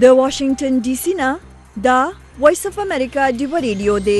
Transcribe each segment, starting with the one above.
د واشنگټن ډي سي نه دا وایس اف امریکا ډیو ریډیو دی.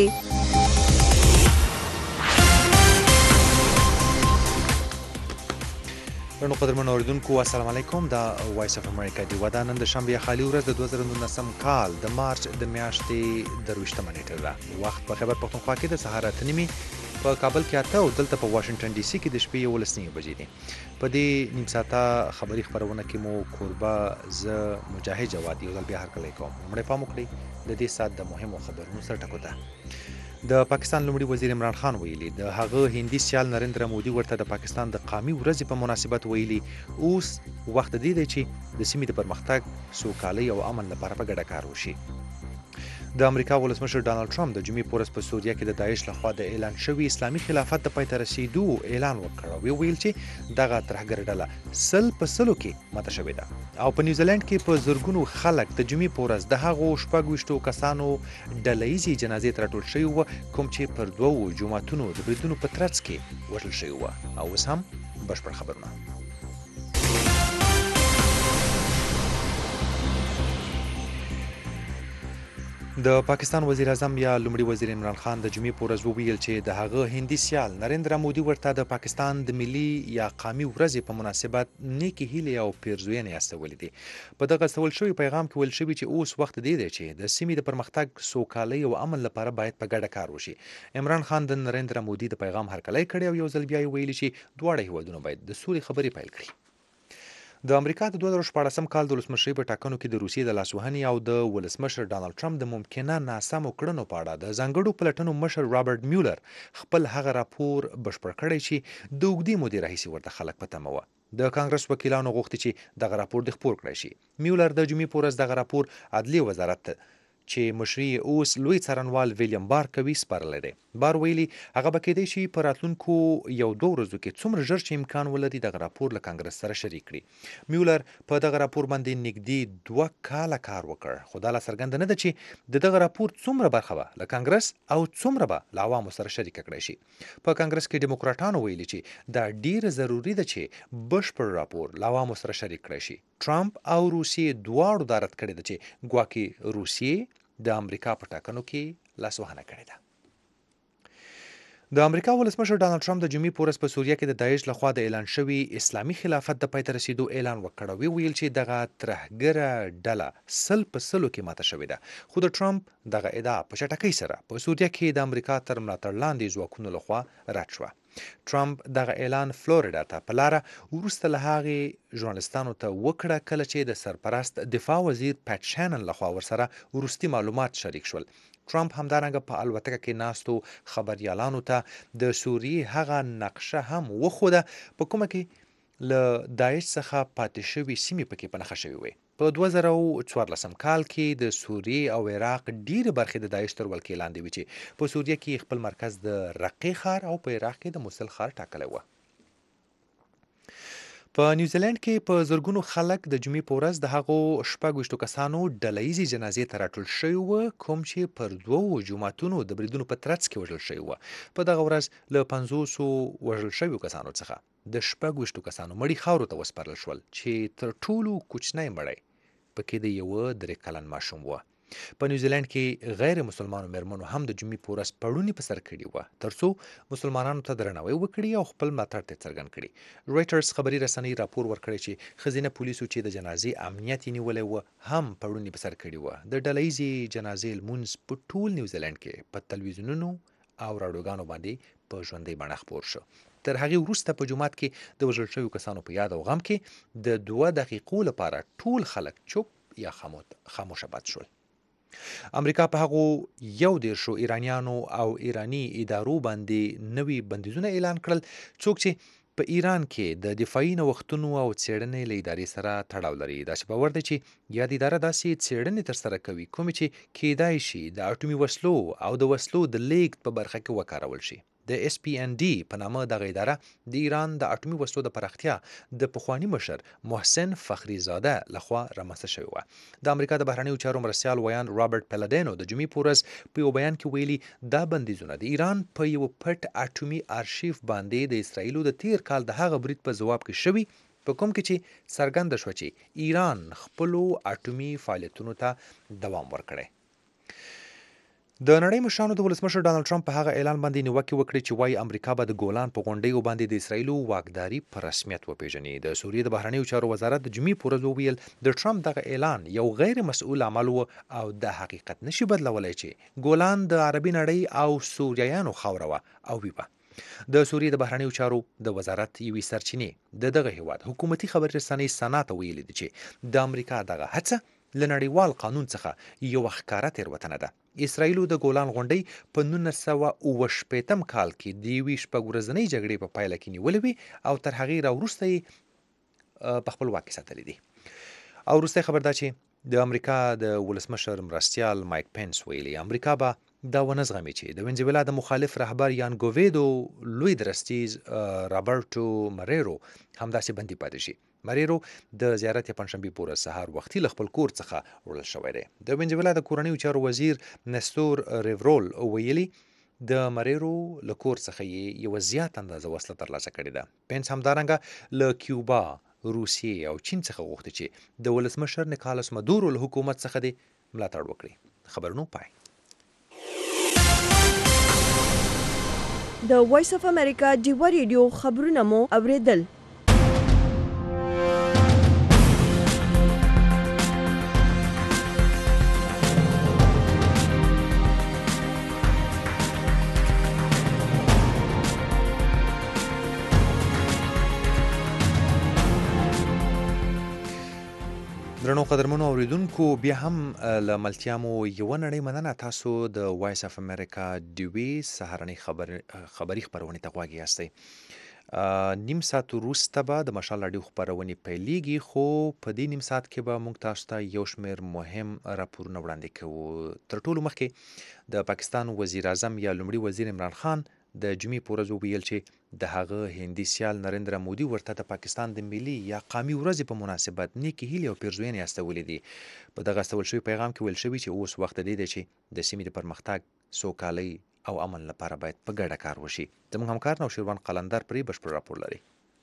نو قدرمن اوریدونکو السلام علیکم. دا وایس اف امریکا دی ودا نن د شنبه خالي ورځ د 2019 کال د مارچ د میاشتې د 20 نیټه ده. وخت په خیبر پختونخوا کې د سهار 8:30 په کابل کې اته او دلته په واشنگټن ډي سي کې د شپې 11 بجې دي. په دې نیم ساعته خبري خبرونه کې مو کوربه ز مجاهد جواد یو ځل بیا هرکلی کوم. لومړی پام وکړئ د دې ساعت د مهمو خبرونو سره ټکو ده. د پاکستان لومړي وزیر عمران خان ویلي د هغه هندي سیال نریندرا مودي ورته د پاکستان د قومي ورځې په مناسبت ویلي اوس وخت دی چې د سیمې د پرمختګ، سوکالۍ او امن لپاره په ګډه کار وشي. د امریکا ولسمشر ډانلډ ټرمپ د جمعې په ورځ په سوریه کې د داعش لخوا د اعلان شوي اسلامي خلافت د پای ته رسیدو اعلان وکړ او ویل چې دغه ترهګر ډله سل په سلو کې ماته شوې ده. او په نیوزیلند کې په زرګونو خلک د جمعې په ورځ د هغو 26 کسانو ډلهیزې جنازې ته راټول شوي وو کوم چې پر دوو جوماتونو د بریدونو په ترڅ کې وژل شوي وو. او اوس هم بشپړ خبرونه. د پاکستان وزیر اعظم یا لومړي وزیر عمران خان د جمعې په ورځ وویل چې د هغه هندي سیال نریندرا مودي ورته د پاکستان د ملي یا قومي ورځې په مناسبت نیکې هیلې او پیرزوینې استولې دي. په دغه استول شوي پیغام کې ویل شوي چې اوس وخت دی چې د سیمې د پرمختګ، سوکالۍ او امن لپاره باید په ګډه کار وشي. عمران خان د نریندرا مودي د پیغام هرکلی کړی او یو ځل بیا یې ویلي چې دواړه هیوادونه باید د سولې خبرې پیل کړي. د امریکا د 2014 کال د ولسمشرۍ په ټاکنو کې د روسیې د لاسوهنې او د ولسمشر ډانلډ ټرمپ د ممکنه ناسمو کړنو په اړه د ځانګړو پلټنو مشر رابرټ میولر خپل هغه راپور بشپړ کړی چې د اوږدې مودې راهیسې ورته خلک په تمه وه. د کانګرس وکیلانو غوښتي چې دغه راپور د خپور کړی شي. میولر د جمعې په ورځ دغه راپور عدلیې وزارت چې مشري اوس لوی څارنوال ویلیام بار کوي سپارلی دی. بار ویلي هغه به کیدای شي په راتلونکو یو دوه ورځو کې څومره ژر چې امکان ولري دغه راپور له کانګرس سره شریک کړي. میولر په دغه راپور باندې نږدې 2 کاله کار وکړ خو دا لا څرګنده نه ده چې دغه راپور څومره برخه به له کانګرس او څومره به له عوامو سره شریکه کړی شي. په کانګرس کې ډیموکراټانو ویلي چې دا ډیره ضروري ده چې بشپړ راپور له عوامو سره شریک کړی شي. ټرمپ او روسیې دواړو دا رد کړی ده چې ګواکې روسیې د امریکا په ټاکنو کې لاسوهنه کړې ده. د امریکا ولسمشر ډانلډ ټرمپ د جمعې په ورځ په سوریه کې د داعش لخوا د اعلان شوي اسلامي خلافت د پای ته رسیدو اعلان وکړ او ویل چې دغه ترهګره ډله سل په سلو کې ماته شوې ده. خو د ټرمپ دغه ادعا په چټکۍ سره په سوریه کې د امریکا تر ملاتړ لاندې ځواکونو لخوا رد شوه. ټرمپ دغه اعلان فلوریدا ته په لاره وروسته له هغې ژورنالستانو ته وکړه کله چې د سرپرست دفاع وزیر پیټ شانن لخوا ورسره وروستي معلومات شریک شول. ټرمپ همدارنګه په الوتکه کې ناستو خبریالانو ته د سوریې هغه نقشه هم وښوده په کومه کې له داعش څخه پاتې شوي سیمې پکې په نښه شوې وې. په 2014 کال کې د سوریې او عراق ډیرې برخې د داعش تر ولکې لاندې وې چې په سوریه کې خپل مرکز د رقې ښار او په عراق کې د موصل ښار ټاکلی و. په نیوزیلند کې په زرګونو خلک د جمعې په ورځ د هغو 26 کسانو ډلهیزې جنازې ته راټول شوي وو کوم چې پر دوو جوماتونو د بریدونو په ترڅ کې وژل شوي وو. په دغه ورځ له 500 وژل شویو کسانو څخه د 26 کسانو مړي خاورو ته وسپارل شول چې تر ټولو کوچنی مړی پکې د یوه 3 کلن ماشوم و. په نیوزیلند کې غیر مسلمانو مېرمنو هم د جمعې په ورځ پړونی په سر کړي وه ترڅو مسلمانانو ته درناوی وکړي او خپل ملاتړ ته څرګند کړي. رویټرز خبري رسنۍ راپور ورکړی چې ښځینه پولیسو چې د جنازې امنیت یې نیولی و هم پړونی په سر کړي وه. د ډلهیزې جنازې لمونځ په ټول نیوزیلند کې په تلویزیونونو او راډیوګانو باندې په ژوندۍ بڼه خپور شو. تر هغې وروسته په جومات کې د وژل شویو کسانو په یاد او غم کې د 2 دقیقو لپاره ټول خلک چوپ یا خاموشه پاتې شول. امریکا په هغو 11 ایرانیانو او ایرانی ادارو باندې نوي بندیزونه اعلان کړل څوک چې په ایران کې د دفاعي نوښتونو او څېړنې له ادارې سره تړاو لري. داسې باور دی چې یاد اداره داسې څېړنې ترسره کوي کومې چې کیدای شي د اټومي وسلو او د وسلو د لیږد په برخه کې وکارول شي. د SPND په نامه دغه اداره د ایران د اټومي وسلو د پراختیا د پخوانی مشر محسن فخریزاده لخوا رامنځته شوې وه. د امریکا د بهرنیو چارو مرستیال ویاند رابرټ پلډینو د جمعې په ورځ په یو بیان کې ویلي دا بندیزونه د ایران په یو پټ اټومي ارشیف باندې د اسرایلو د تیر کال د هغه برید په ځواب کې شوي په کوم کې چې څرګنده شوه چې ایران خپلو اټومي فعالیتونو ته دوام ورکړی. د نړۍ مشرانو د ولسمشر ډانلډ ټرمپ په هغه اعلان باندې نیوکې وکړې چې وایي امریکا به د ګولان په غونډیو باندې د اسرایلو واکداري په رسمیت وپیژني. د سوریې د بهرنیو چارو وزارت د جمعې په ورځ وویل د ټرمپ دغه اعلان یو غیر مسؤل عمل و او د حقیقت نشي بدلولی چې ګولان د عربي نړۍ او سوریایانو خاوره وه او وي به. د سوریې د بهرنیو چارو د وزارت یوې سرچینې د دغه هیواد حکومتي خبري رسنۍ سنا ته ویلي دي چې د امریکا دغه هڅه له نړیوال قانون څخه یو ښکاره تېروتنه ده. اسرایلو د ګولان غونډۍ په 1968 کال کې د یوې شپږ ورځنۍ جګړې په پایله کې نیولې وې او تر هغې راوروسته یې په خپل واک کې ساتلې دي. او وروستی خبر دا چې د امریکا د ولسمشر مرستیال مایک پینس ویلي امریکا به دا ونه زغمي چې د وینزویلا د مخالف رهبر یان ګوویدو لوی درستیز رابرټو مریرو همداسې بندي پاتې شي. مریرو د زیارت پنځشنبې په ورځ سهار وختي له خپل کور څخه وړل شوی دی. د وینزویلا د کورنیو چارو وزیر نستور ریورول ویلي د مریرو له کور څخه یې یوه زیات اندازه وسله ترلاسه کړې ده. پینس همدارنګه له کیوبا، روسیې او چین څخه غوښتي چې د ولسمشر نیکالس مادورو له حکومت څخه دې ملاتړ وکړي. خبرونو پای. د وایس اف امریکا ډیوا ریډیو خبرونه مو اوریدل. درنو قدرمنو اوریدونکو بیا هم له ملتیا مو یوه نړۍ مننه. تاسو د وایس اف امریکا ډیوې سهارنۍ خبري خپرونې ته غوږ یاستئ. نیم ساعت وروسته به د مشال راډیو خپرونې پیلیږي، خو په دې نیم ساعت کې به موږ تاسو ته یو شمېر مهم راپورونه وړاندې کوو. تر ټولو مخکې د پاکستان وزیر اعظم یا لومړي وزیر عمران خان د جمعې په ورځ وویل چې د هغه هندي سیال نریندرا مودي ورته د پاکستان د ملي یا قامي ورځې په مناسبت نیکې هیلې او پیرزوینې استولې دي. په دغه استول شوي پیغام کې ویل شوي چې اوس وخت دی چې د سیمې د پرمختګ، سوکالۍ او امن لپاره باید په ګډه کار وشي. زموږ همکار نوشیروان قلندر پرې بشپړ راپور لري.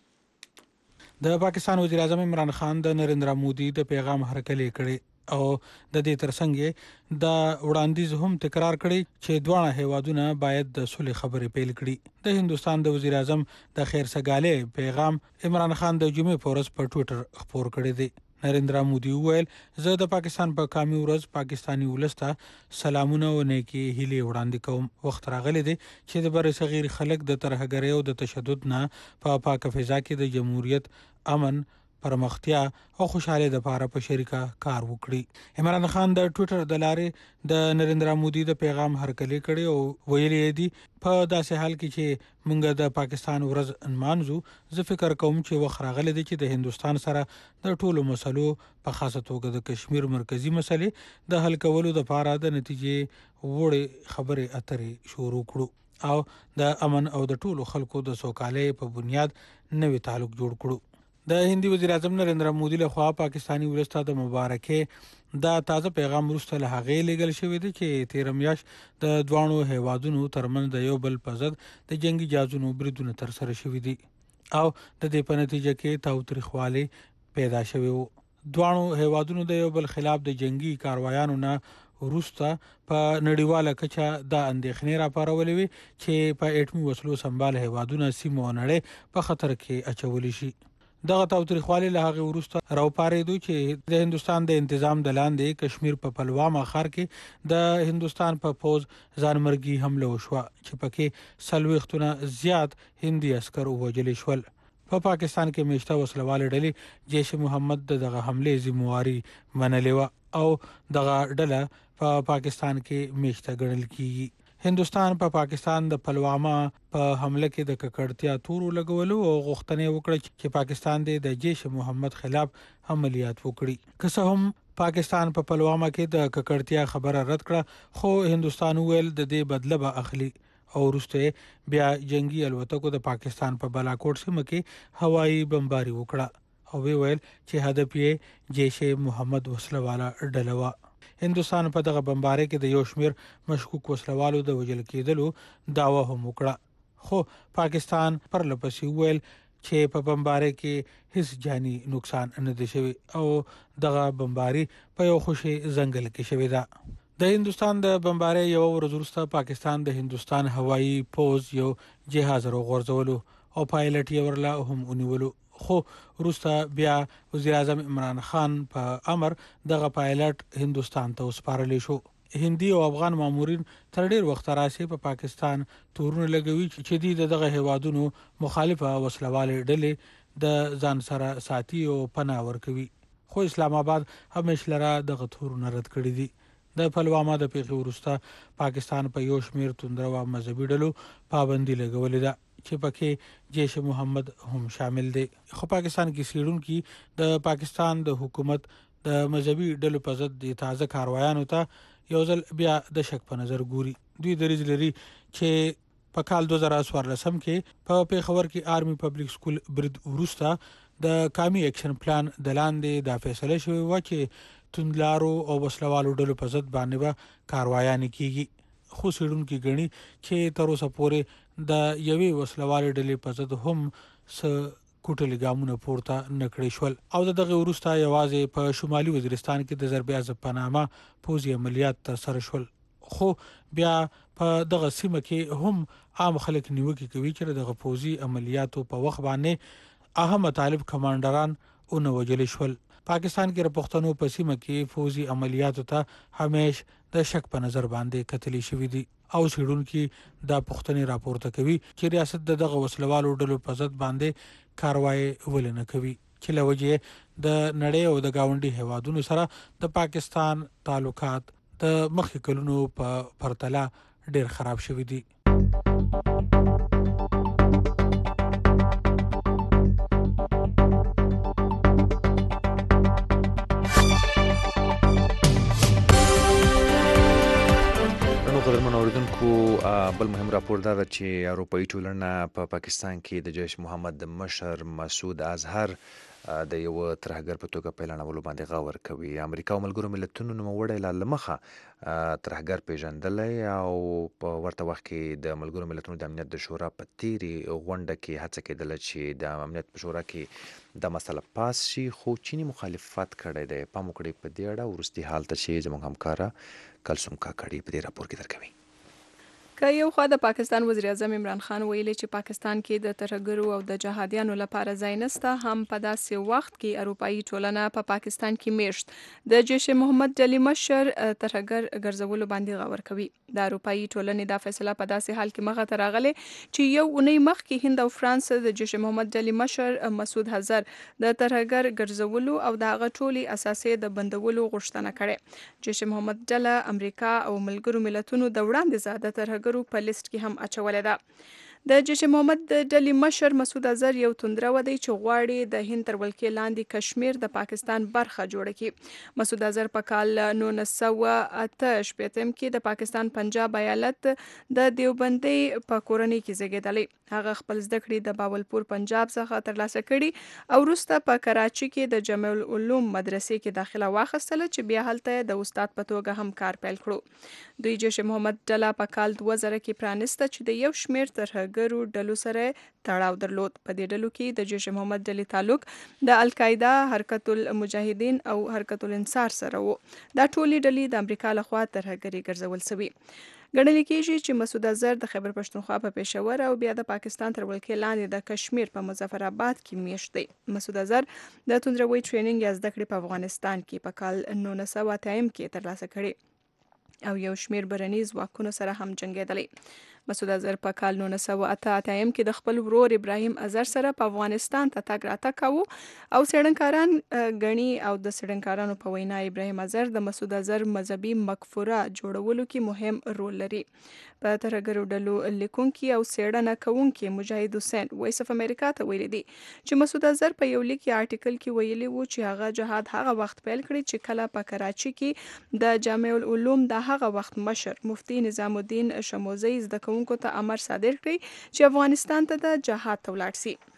د پاکستان وزیر اعظم عمران خان د نریندرا مودي د پیغام هرکلی کړي او د دې ترڅنګ د وړاندیز هم تکرار کړي چې دواړه هیوادونه باید د صلح خبرې پیل کړي. د هندستان د وزیر اعظم د خیرسګالۍ پیغام عمران خان د جمعې په ورځ په ټویټر خپور کړی دی. نریندرا مودي وویل زه د پاکستان په قامي ورځ پاکستاني ولس ته سلامونه او نیکې هیلې وړاندې کوم. وخت راغلی دی چې د بر صغیر خلک د ترهګرۍ او د تشدد نه په پاکه فضا کې د جمهوریت، امن، پرمختیا او خوشاله د لپاره په شریکه کار وکړي. عمران خان د ټویټر د لارې د نریندرا مودي د پیغام هرکلی کړي او ویلي دي په داسې حال کې چې موږ د پاکستان ورځ نمانځو، زه فکر کوم چې وخت راغلی دی چې د هندستان سره د ټولو مسلو په خاصه توګه د کشمیر مرکزی مسلې د حل کولو لپاره د نتیجې وړې خبرې اترې شروع کړو او د امن او د ټولو خلکو د سوکالۍ په بنیاد نوې تعلق جوړ کړو. د هندي وزیر اعظم نریندرا مودي له خوا پاکستاني ولس ته د مبارکۍ دا تازه پیغام وروسته له هغې لیږل شوی دی چې تېره میاشت د دواړو هیوادونو ترمنځ د یو بل په ضد د جنګي جهازونو بریدونه ترسره شوي دي او د دې په نتیجه کې تاوتریخوالی پیدا شوی و. دواړو هیوادونو د یو بل خلاف د جنګي کاروایانو نه وروسته په نړیواله کچه دا اندېښنې راپارولې وي چې په اټمي وسلو سنبال هیوادونه سیمه او نړۍ په خطر کې اچولی شي. دغه تاوتریخوالی له هغې وروسته راوپارېدو چې د هندوستان د انتظام د لاندې کشمیر په پلواما ښار کې د هندوستان په پوځ ځانمرګي حمله وشوه چې پکې 40 زیات هندي عسکر ووژل شول. په پاکستان کې میشته وسلواله ډلې جیش محمد دغه حملې ذمہواري منلې وه او دغه ډله په پاکستان کې میشته ګڼل کیږي. هندوستان په پاکستان د پلواما په حمله کې د ککړتیا تورو لګولو او غوښتنې وکړه چې پاکستان د جیش محمد خلاف عملیات وکړي. که څه هم پاکستان په پلواما کې د ککړتیا خبره رد کړه، خو هندوستان ویل د دې بدله به اخلي او وروسته بیا جنگي الوتکو د پاکستان په بالاکوټ سیمه کې هوایي بمباري وکړه او ویل چې هدف یې جیش محمد وسلواله ډله وه. هندوستان په دغه بمبارۍ کې د یو شمېر مشکوک وسلوالو د وژل کېدلو دعوه هم وکړه، خو پاکستان پرله پسې وویل چې په بمبارۍ کې هیڅ جاني نقصان نه دی شوی او دغه بمباري په یو خوشي ځنګل کې شوې ده. د هندستان د بمبارۍ یو ورځ وروسته پاکستان د هندستان هوایي پوز یو جهاز راغورځولو او پایلټ یې ورله هم ونیولو، خو وروسته بیا وزیر اعظم عمران خان په امر دغه پایلټ هندستان ته وسپارلی شو. هندي او افغان مامورین تر ډیر وخت راسي په پاکستان تورونه لګوي چې دغه هیوادونو مخالفه وسلواله ډلې د ځان سره ساتي او پناه ورکوي، خو اسلام آباد همیشه لره دغه تورونه رد کړی دي. د پلوامه د پیښې وروسته پاکستان په یو شمیر توندرو او مذهبي ډلو پابندي لګولې ده چې پکې جیش محمد هم شامل دي. خو پاکستان کې سیډونکو د پاکستان د حکومت د مذهبي ډلو په ضد د تازه کاروایانو ته یو ځل بیا د شک په نظر ګوري. دوی دریځ لري چې په کال 2014 کې په پیښور کې آرمي پبلک سکول برید وروسته د کامی اکشن پلان د لاندې د فیصله شوی و چې توندلارو او وسلوالو ډلو په ضد باندې به کاروایان کیږي، خو سیډونکو ګڼي چې تر اوسه پورې د یوې وسلوالې ډلې په ضد هم څه کوټلي ګامونه پورته نکړې شول او دغه وروسته یوازې په شمالي وزیرستان کې د ضرب اعظم په نامه پوځي عملیات ترسره شول، خو بیا په دغه سیمه کې هم عام خلک نیوکه کوي چې دغه پوځي عملیاتو په وخت باندې اهم طالب کمانډران اون وجل شول. پاکستان کې د پښتنو په سیمه کې فوزي عملیاتو ته همیش د شک په نظر باندې کتلی شوې دي او سیډونکو د پښتني راپورته کوي چې ریاست دغه وسلوالو ډلو په ضد باندې کاروایی ولنه کوي چې لوجه د نړۍ او د گاونډي هیوادونو سره د پاکستان تعلقات د مخکې کلونو په پرتله ډیر خراب شوي دي. قدرمن اوریدونکو، بل مهم راپور دا ده چې اروپایي ټولنه په پاکستان کې د جیش محمد د مشر مسعود اظهر د یو ترهګر په توګه پیژنولو باندې غور کوي. امریکا او ملګرو ملتونو نوموړی له مخه ترهګر پیژندلی او په ورته وخت کې د ملګرو ملتونو د امنیت د شورا په تیرې غونډه کې هڅه کېدله چې د امنیت په شورا کې دا مسله پاس شي، خو چینی مخالفت کړی دی. پام وکړئ په دې اړه وروستي حال ته چې زموږ همکاره کلثوم کاکړي په دې راپور کې درکوي. که یو خوا د پاکستان وزیر اعظم عمران خان ویلي چې پاکستان کې د ترهګرو او د جهادیانو لپاره ځای نشته، هم په داسې وخت کې اروپایي ټولنه په پاکستان کې میشت د جیش محمد ډلې مشر ترهګر ګرځولو باندې غور کوي. د اروپایي ټولنې دا فیصله په داسې حال کې مخه ته راغله چې یو اونۍ مخکې هند او فرانس د جیش محمد ډلې مشر مسعود اظهر د ترهګر ګرځولو او د هغه ټولي اساسي د بندولو غوښتنه کړې. جیش محمد ډله امریکا او ملګرو ملتونو د وړاندې زاده ترهګر په لیست کې هم اچولې ده. د جیش محمد ډلې مشر مسعود اظهر یو توندره ودی چې غواړي د هند تر ولکې لاندې کشمیر د پاکستان برخه جوړه کړي. مسعود اظهر په کال 1988 کې د پاکستان پنجاب ایالت د دیوبندي په کورنۍ کې زیږیدلی. هغه خپل زده کړې د باولپور پنجاب څخه ترلاسه کړي او وروسته په کراچي کې د جامع العلوم مدرسې کې داخله واخیستله چې بیا هلته د استاد په توګه هم کار پیل کړو. دوی جیش محمد ډله په کال 2000 کې پرانسته چې د یو شمیر ترهګرو ډلو سره تړاو درلود. په دې ډلو کې د جیش محمد ډلې تعلق د القاعده، حرکت المجاهدین او حرکت الانصار سره و. دا ټولې ډلې د امریکا لخوا ترهګري ګرځول شوي. ګڼل کېږي چې مسعود اظهر د خیبر پښتونخوا په پېښور او بیا د پاکستان تر ولکې لاندې د کشمیر په مظفر آباد کې میشت دی. مسعود اظهر د توندروي ټریننګ یا زده کړې په افغانستان کې په کال 1980 کې ترلاسه کړي او یو شمیر برنیز واکونو سره هم جنګېدلی. مسعود اظهر په کال 1988 کې د خپل ورور ابراهیم اظهر سره په افغانستان ته تګ راتګ کاوه او څېړنکاران ګڼي او د څېړنکارانو په وینا ابراهیم اظهر د مسعود اظهر مذهبي مقفوره جوړولو کې مهم رول لري. په ترهګرو ډلو لیکونکي او څېړنه کوونکي مجاهد حسین وایس اف امریکا ته ویلي دي چې مسعود اظهر په یو لیک یا آرټیکل کې ویلي وو چې هغه جهاد هغه وخت پیل کړی چې کله په کراچي کې د جامع العلوم د هغه وخت مشر مفتی نظام الدین شموزی زده کوونکو ته امر صادر کړی چې افغانستان ته د جهاد ته ولاړ شي.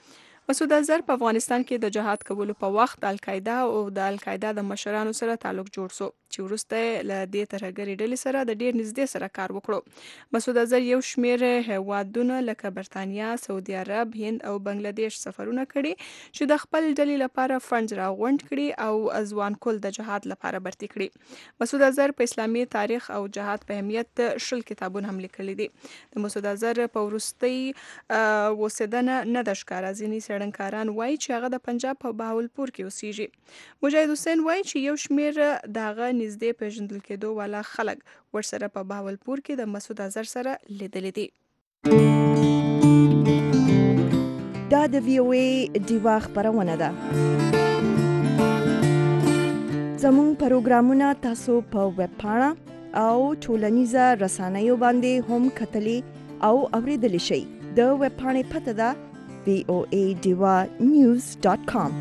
مسعود اظهر په افغانستان کې د جهاد کولو په وخت القاعده او د القاعده د مشرانو سره تعلق جوړ سو چې وروسته له دې ترهګرې ډلې سره د ډیر نږدې سره کار وکړو. مسعود اظهر یو شمېر هیوادونه لکه برتانیا، سعودي عرب، هند او بنگلاديش سفرونه کړي چې د خپل ډلې لپاره فنډز راغونډ کړي او ځوان کول د جهاد لپاره برتي کړي. مسعود اظهر په اسلامي تاریخ او جهاد په اهمیت 10 کتابونه هم لیکلي دي. د مسعود اظهر په وروستي وسیدنه نه د ښکارا ځینې څېړنکاران وایي چې هغه د پنجاب په بهاولپور کې اوسیږي. مجاهد حسین وایي چې یو شمېر د هغه نږدې پیژندل کېدو والا خلک ورسره په بهاولپور کې د مسعود اظهر سره لیدلي دي. دا د VOA ډیوا خبرونه ده. زموږ پروګرامونه تاسو په ویب پاڼه او ټولنیزه رسنیو باندې هم کتلی او اوریدلی شئ. د ویب پاڼې پته ده voadivanews.com.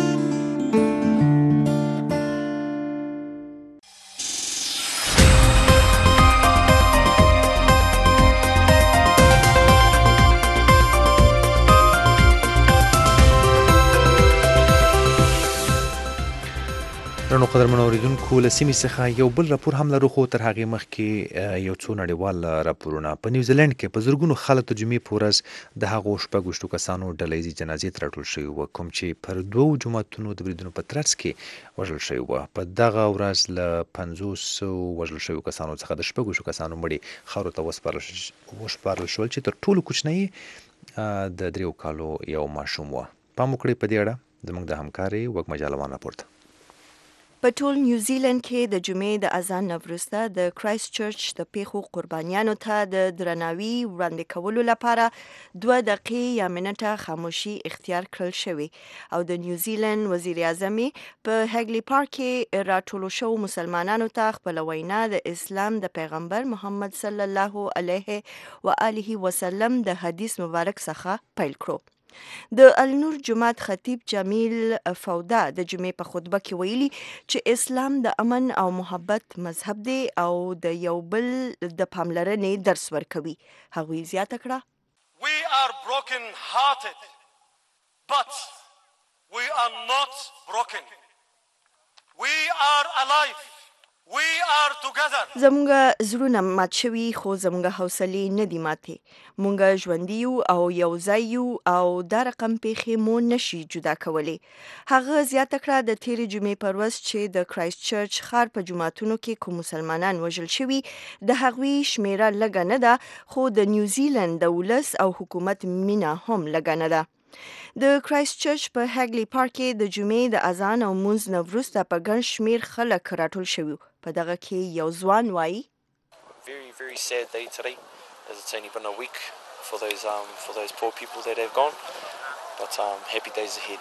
درنو قدرمنو اوریدونکو له سیمې څخه یو بل راپور هم لرو، خو تر هغې مخکې یو څو نړیوال راپورونه. په نیوزیلند کې په زرګونو خلک د جمعې په ورځ د هغو 6 کسانو ډلهییزې جنازې ته راټول شوي وو کوم چې پر 2 جوماتونو د بریدونو په ترڅ کې وژل شوي وو. په دغه ورځ له 500 وژل شویو کسانو څخه د 6 کسانو مړي خاورو ته وسپارل شول چې تر ټولو کوچنی د 3 کالو یو ماشوم وو. پام وکړئ په دې اړه زموږ د همکارې وږمه جالوان راپورته. په ټول نیوزیلند کې د جمعې د اذان نه وروسته د کرایست چرچ د پیښو قربانیانو ته د درناوي وړاندې کولو لپاره 2 دقیقې یا منټه خاموشي اختیار کړل شوې او د نیوزیلند وزیر اعظم په هګلی پارک کې راټولو شوو مسلمانانو ته خپل وینا د اسلام د پیغمبر محمد صلی الله علیه و آله وسلم د حدیث مبارک څخه پیل کړو. د النور جماعت خطیب جمیل فودا د جمعې په خطبه کې ویلي چې اسلام د امن او محبت مذهب دی او د یو بل د پاملرنې درس ورکوي. هغوی زیاته کړه: We are broken hearted, but we are not broken. We are alive. We are together. زمونږ زړونه مات شوي خو زمونږ حوصلې نه دي ماتې. مونږ ژوندي یو او یو ځای یو او دا رقم پیښې مو نشي جدا کولی. هغه زیاته کړه د تیرې جمعې پر ورځ چې د کرایست چرچ ښار په جوماتونو کې کوم مسلمانان وژل شوي د هغوی شمیره لږه نه ده، خو د نیوزیلند د ولس او حکومت مینه هم لږه نه ده. د کرایست چرچ په هګلی پارک کې د جمعې د اذان او مونځ نه وروسته په ګڼ شمېر خلک راټول شوي. په دغه کې یو ځوان وایي: Very, very sad day today, as it's only been a week for those poor people that have gone. But happy days ahead.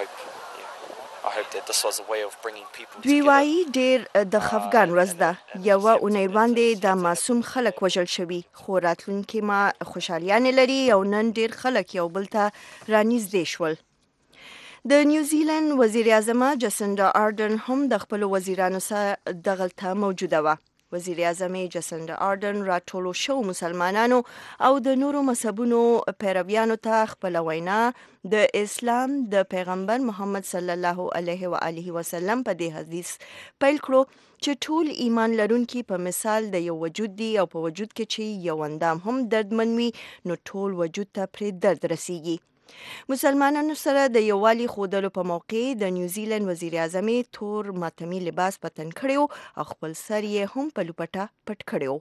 I hope that this was a way of bringing people دوی together. وایي ډېر د خفګان ورځ ده. یوه اونۍ وړاندې د معصوم خلک وژل شوي، خو راتلونکي ما خوشحالیانې لري او نن ډېر خلک یو بل ته رانږدې شول. د نیوزیلند وزیر اعظم جسنډا آردن هم د خپلو وزیرانو سره دغلته موجوده وه. وزیر اعظم جسنډا آردن راټولو شوو مسلمانانو او د نورو مذهبونو پیرویانو ته خپل وینا د اسلام د پیغمبر محمد صلی الله علیه و آله وسلم په دې حدیث پیل کړو چې ټول ایمان لرونکي په مثال د یو وجود دي او په وجود کې چې یو اندام هم دردمن وي نو ټول وجود ته پرې درد رسیږي. مسلمانانو سره د یووالي ښودلو په موقع د نیوزیلند وزیر اعظم تور ماتمي لباس په تن کړی او خپل سر یې هم په لوپټه پټ کړی.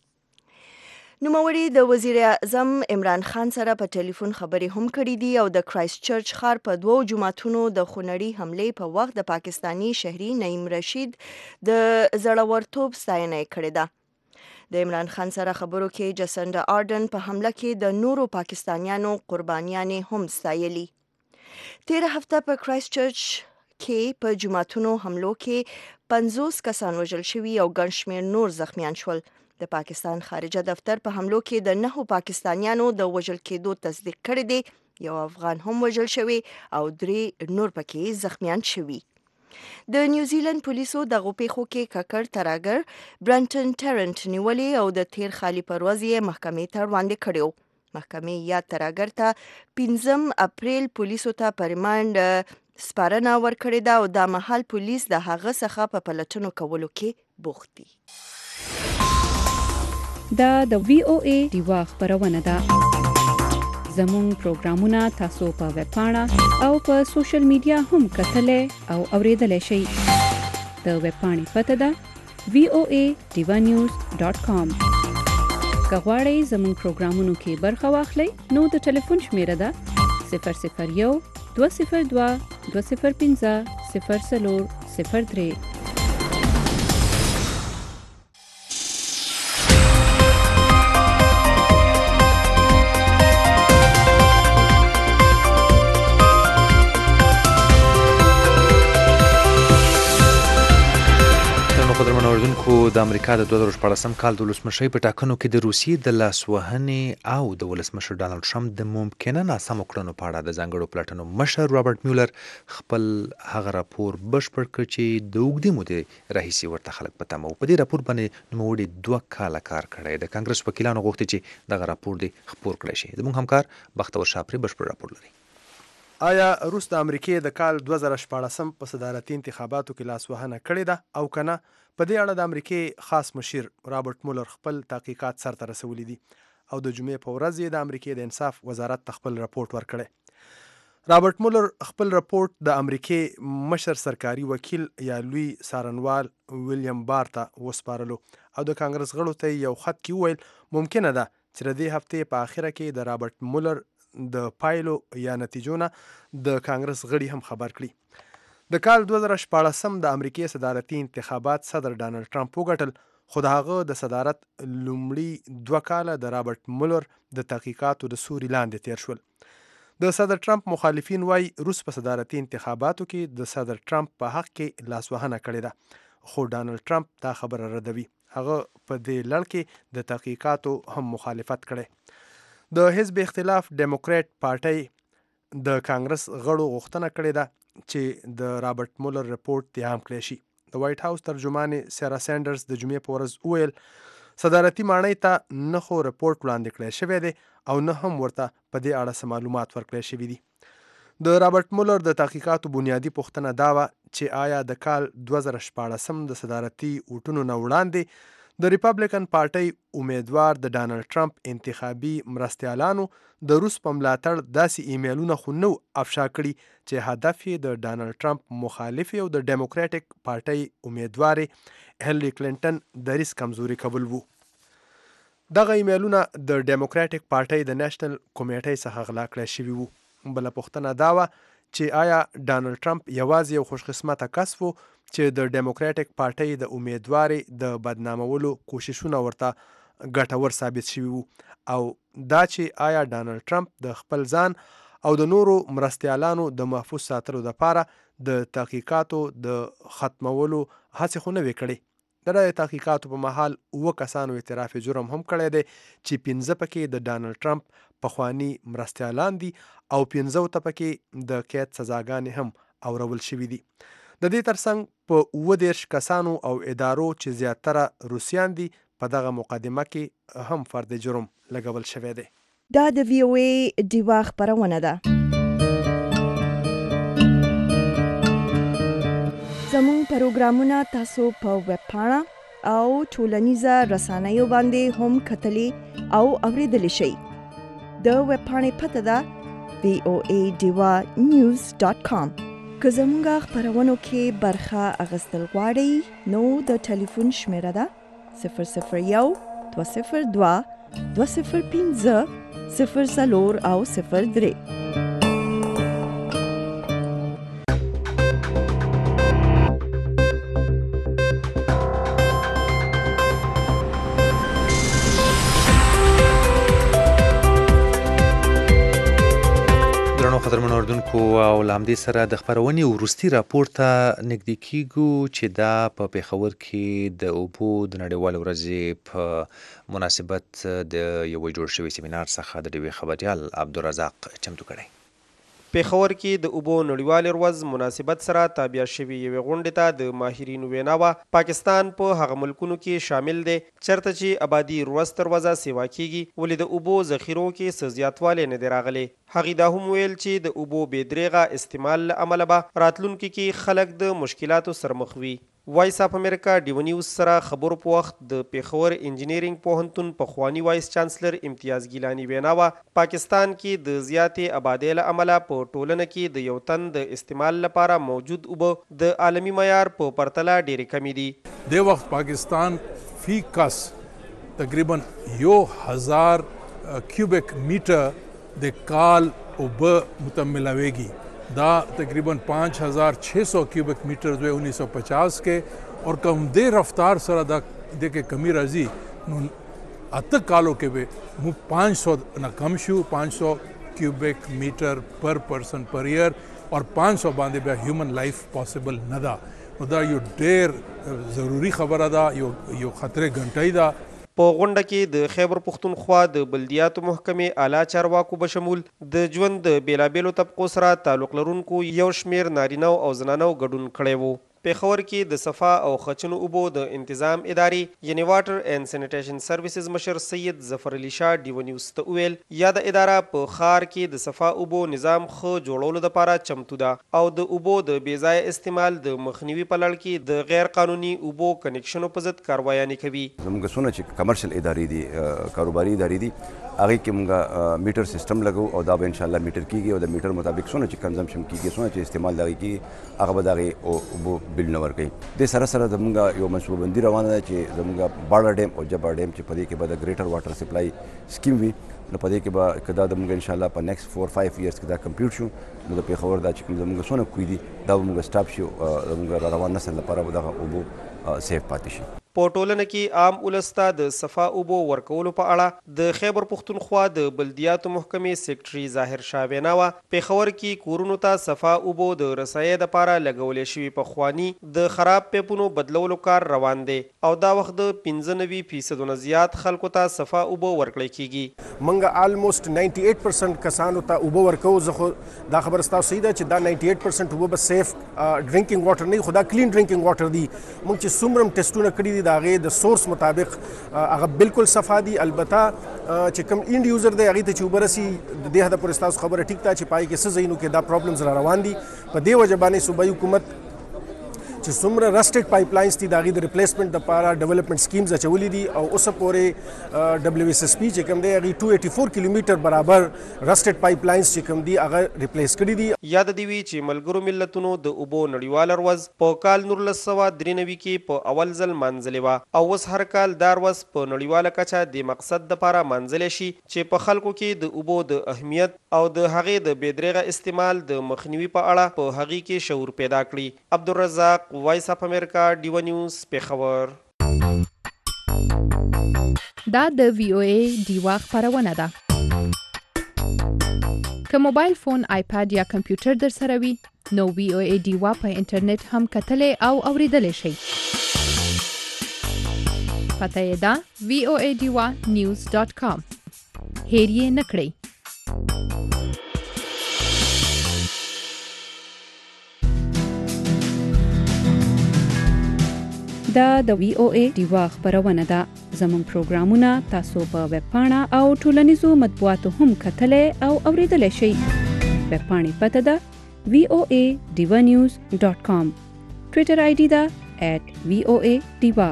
نوموړي د وزیر اعظم عمران خان سره په ټلیفون خبرې هم کړې دي او د کرایست چرچ ښار په 2 جوماتونو د خونړۍ حملې په وخت د پاکستانی شهري نعیم رشید د زړورتوب ستاینه یې کړې ده. د عمران خان سره خبرو کې جسنډا آردن په حمله کې د نورو پاکستانیانو قربانیانې هم ستایلي. تیره هفته په کرایست چرچ کې په جوماتونو حملو کې 50 کسان وژل شوي او ګڼ شمېر نور زخمیان شول. د پاکستان خارجه دفتر په حملو کې د 9 پاکستانیانو د وژل کېدو تصدیق کړی دی. یو افغان هم وژل شوی او 3 نور پکې زخمیان شوي. د نیوزیلند پولیسو دغو پیښو کې ککړ ترهګر برنټن ټرنټ نیولې او د تیر خالي پروازې محکمې ته وړاندې کړی. محکمې یاد ترهګر ته 5 اپریل پولیسو ته په ریمانډ سپارنه ورکړې ده او دا مهال پولیس د هغه څخه په پلټنو کولو کې بوخت دي. دا د VOA دیوا خبرونه ده. زموږ پروګرامونه تاسو په ویب پاڼه او په سوشل میډیا هم کتلای او اوریدلای شئ. د ویب پاڼې پته ده voadivanews.com. که غواړئ زموږ پروګرامونو کې برخه واخلئ نو د ټلیفون شمیره ده 001 202 205 0403. قدرمن اوریدونکو د امریکا د 2014 کال د ولسمشۍ په ټاکنو کې د روسیې د لاسوهنې او د ولسمشر ډانلډ ټرمپ د ممکنه ناسمو کړنو په اړه د ځانګړو پلټنو مشر رابرټ میولر خپل هغه راپور بشپړ کړ چې د اوږدې مودې راهیسې ورته خلک په تمه وو. په دې راپور باندې نوموړي 2 کاله کار کړی. د کانګرس وکیلانو غوښتي چې دغه راپور دې خپور کړی شي. زموږ همکار بختور شاپري بشپړ راپور لري. آیا روس د امریکې د کال 2014 په صدارتي انتخاباتو کې لاسوهنه کړې ده او کنه؟ په دې اړه د امریکې خاص مشیر رابرټ مولر خپل تحقیقات سرته رسولي دي او د جمعې په ورځ یې د امریکې د انصاف وزارت ته خپل راپورټ ورکړی. رابرټ مولر خپل راپورټ د امریکې مشر سرکاري وکیل یا لوی څارنوال ویلیام بار ته وسپارلو او د کانګرس غړو ته یو خط کې وویل ممکنه ده چې د دې هفتې په اخره کې د رابرټ مولر د پایلو یا نتیجو نه د کانګرس غړي هم خبر کړي. د کال 2014 د امریکای صدارتي انتخابات صدر ډانلډ ټرمپ وګټل، خو د هغه د صدارت لومړي 2 کاله د رابرټ مولر د تحقیقاتو د سوري لاندې تیر شول. د صدر ټرمپ مخالفین وایي روس په صدارتي انتخاباتو کې د صدر ټرمپ په حق کې لاسوهنه کړې ده، خو ډانلډ ټرمپ دا خبره ردوي. هغه په دې لړ کې د تحقیقاتو هم مخالفت کړي. د حزب اختلاف ډیموکرات پارټي د کانګرس غړو غوښتنه کړې ده چې د رابرټ مولر رپورټ ته هم کړی شي. د وایټ هاوس ترجمان سارا سانډرز د جمعې په ورځ وویل صدارتي ماڼۍ ته نه خو رپورټ وړاندې کړی شوی دی او نه هم ورته په دې اړه څه معلومات ورکړی شوي دي. د رابرټ مولر د تحقیقاتو بنیادی پوښتنه دا وه چې آیا د کال 2014 د صدارتي ووټونو نه وړاندې د ریپبلیکن پارټۍ امیدوار د ډانلډ ټرمپ انتخابي مرستیالانو د روس په ملاتړ داسې ایمیلونه خو نو افشا کړي چې هدف یې د ډانلډ ټرمپ مخالفې او د ډیموکراټک پارټۍ امیدوارې هیلری کلینټن دریځ کمزوري کول وو. دغه ایمیلونه د ډیموکراټک پارټۍ د نیشنل کمیټې څخه غلا کړل شوي وو. بله پوښتنه دا وه چې آیا ډانلډ ټرمپ یوازې یو خوشقسمته کس و چې د ډیموکراټک پارټۍ د امیدوارې د بدنامولو کوششونه ورته ګټور ثابت شوي وو، او دا چې آیا ډانلډ ټرمپ د خپل ځان او د نورو مرستیالانو د محفوظ ساتلو لپاره د تحقیقاتو د ختمولو هڅې خو نه وې کړې. د تحقیقاتو په مهال 7 کسانو اعتراف جرم هم کړی دی چې 5 پکې د ډانلډ ټرمپ پخوانی مرستیالان دي او 15 ته پکې د قید سزاګانې هم اورول شوي دي. د دې ترڅنګ په 29 کسانو او ادارو چې زیاتره روسیان دي په دغه مقدمه کې هم فرد جرم لګول شوی دی. دا د VOA دیوا خبرونه ده. زموږ پروګرامونه تاسو په ویب پاڼه او ټولنیزه رسنیو باندې هم کتلی او اوریدلی شئ. د ویب پاڼې پته ده voadivanews.com. که زموږ خبرونو کې برخه اخیستل غواړئ نو د ټلیفون شمیره ده 001 202 205 04 او 03. قدرمن اوریدونکو او لامدې سره د خبرونې وروستي راپور ته نږدې کیږو چې دا په پیښور کې د اوبو د نړیوالې ورځې په مناسبت د یو جوړ شوي سیمینار څخه د ډیوې خبریال عبدالرزاق چمتو کړی. پېښور کې د اوبو نړیوالې ورځ مناسبت سره تابع شوي یوې غونډې ته د ماهرینو وینا وه پاکستان په هغه ملکونو کې شامل دی چېرته چې آبادي ورځ تر ورځه سیوا کیږي ولې د اوبو ذخیرو کې څه زیاتوالی نه دی راغلی. هغې دا هم ویل چې د اوبو بې دریغه استعمال له امله به راتلونکي کې خلک د مشکلاتو سره مخ وي. وایس اف امریکا ډیو نیوز سره خبرو په وخت د پېښور انجینرینګ پوهنتون پخواني وایس چانسلر امتیاز ګیلاني وینا وه پاکستان کې د زیاتې آبادۍ له امله په ټولنه کې د یو تن د استعمال لپاره موجود اوبه د عالمي معیار په پرتله ډېرې کمې دي. د وخت پاکستان فی کس تقریبا 1000 کیوبک میټر د کال اوبه متملويږي. دا تقریباً 5600 کیوبک میٹر جو 1950 کے اور کم دیر رفتار سره دا د کمی راځي نو اته کالو کې به 500 نه کم شو 500 کیوبک میټر پر پرسن پر ایئر اور 500 باندې به هیومن لایف پاسبل نه ده. نو دا یو ډېر ضروری خبره ده یو خطرې غنټۍ ده. په غونډه کې د خیبر پښتونخوا د بلدیاتو محکمې اعلی چارواکو به شمول د ژوند د بیلابیلو طبقو سره تعلق لرونکو یو شمیر نارینه او زنانو ګډون کړی وو. پېښور کې د صفا او خچنو اوبو د انتظام ادارې یعنی واټر اینڈ سینیټیشن سروسز مشر سید ظفر علي شاه ډیو نیوز ته وویل یاده اداره په ښار کې د صفا اوبو نظام ښه جوړولو دپاره چمتو ده او د اوبو د بې ځایه استعمال د مخنیوي په لړ کې د غیر قانوني اوبو کنیکشنو په ضد کاروایانې کوي. زموږ څونه چې کمرشل ادارې دي کاروباري ادارې دي هغې کې موږ میټر سیسټم لګو او دا به انشاءالله میټر کېږي او د میټر مطابق څونه چې کنزمپشن کېږي څونه چې استعمال د هغې کېږي هغه به د هغې اوبو بل نه ورکوي. دې سره سره زموږ یو منصوبه بندي روانه ده چې زموږ باړه ډیم او جبا ډیم چې په دې کې به د ګریټر واټر سپلای سکیم وي نو په دې کې به که دا زموږ انشاءالله په نیکسټ 4-5 ایئرس کې دا کمپلیټ شو نو د پېښور دا چې کوم زموږ څونه کوی دي دا به موږ سټاپ شي زموږ را روان نسل لپاره به دغه اوبو سیف پاتې شي. په ټولنه کې عام ولس ته د صفا اوبو ورکولو په اړه د خیبر پښتونخوا د بلدیاتو محکمې سیکرټري ظاهر شاه وینا وه پېښور کې کورونو ته صفا اوبو د رسایۍ دپاره لګولې شوي پخواني د خراب پیپونو بدلولو کار روان دی او دا وخت د 95% نه زیات خلکو ته صفا اوبو ورکړی کیږي. موږ آلموسټ 98% کسانو ته اوبه ورکوو. زه خو دا خبره ستاسو صحیح ده چې دا 98% اوبه به سیف ډرینکینګ واټر نه خو دا کلین ډرینکینګ واټر دي. موږ چې څومره هم ټیسټونه کړي دي د هغې د سورس مطابق هغه بالکل صفا دي. البته چې کوم اینډ یوزر دی هغې ته چې اوبه رسي د دې حده پورې ستاسو خبره ټیک ده چې پای کې څه ځایونو کې دا پرابلمز را روان دي. په دې وجه باندې صوبایي حکومت چې څومره رسټډ پایپ لاینز دي د هغې د ریپلیسمنټ دپاره ډیولپمنټ سکیمز اچولي دي او اوسه پورې WSSP چې کوم دی هغې 284 کیلومیټر برابر رسټډ پایپ لاینز چې کوم دي هغه ریپلیس کړي دي. یاد دې وي چې ملګرو ملتونو د اوبو نړیواله ورځ په کال 1993 کې په اول ځل مانځلې وه او اوس هر کال دا ورځ په نړیواله کچه د مقصد دپاره مانځلی شي چې په خلکو کې د اوبو د اهمیت او د هغې د بې دریغه استعمال د مخنیوي په اړه په هغې کې شعور پیدا کړي. عبدالرزاق وایس اف امریکا ډیو نیوز پېښور. دا د VOA ډیوا خبرونه ده. که موبایل فون آیپاد یا کمپیوټر در سره وي نو VOA ډیوا په انټرنیټ هم کتلی او اوریدلی شئ. پته یې ده voadiwa.news.com. هیر یې نه کړئ. دا د VOA ډیوا خبرونه ده. زموږ پروګرامونه تاسو په ویب پاڼه او ټولنیزو مطبوعاتو هم کتلی او اوریدلی شئ. ویب پاڼې پته ده voadiwa.news.com. ټویټر آی ډي ده @voadiwa.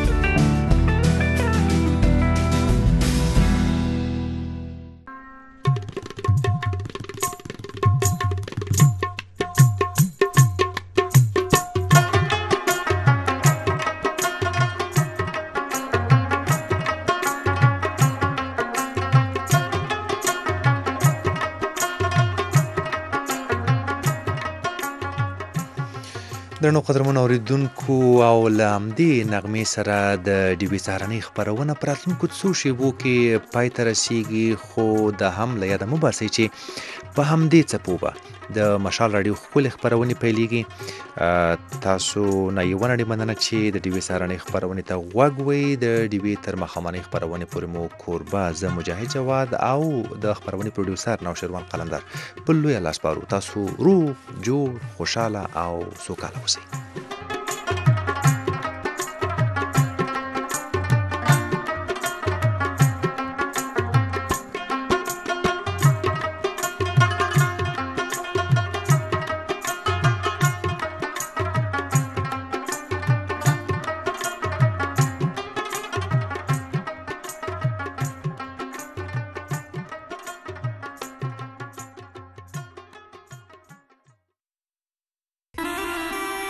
درنو قدرمن اوریدونکو او له همدې نغمې سره د ډیوي سهارنۍ خپرونه په راتلونکو څو شیبو کې پای ته رسیږي خو د هم له یاده مه باسئ چې په همدې څپو به د مشال راډیو ښکلې خپرونې پیلېږي. تاسو نه یوه نړۍ مننه چې د ډیوې سهارنۍ خپرونې ته غوږ وئ. د ډیوې تر ماښامنۍ خپرونې پورې مو کوربه زه مجاهد جواد او د خپرونې پروډیوسر نوشیروان قلندر په لویه لاس بارو. تاسو روغ جوړ خوشحاله او سوکاله اوسئ.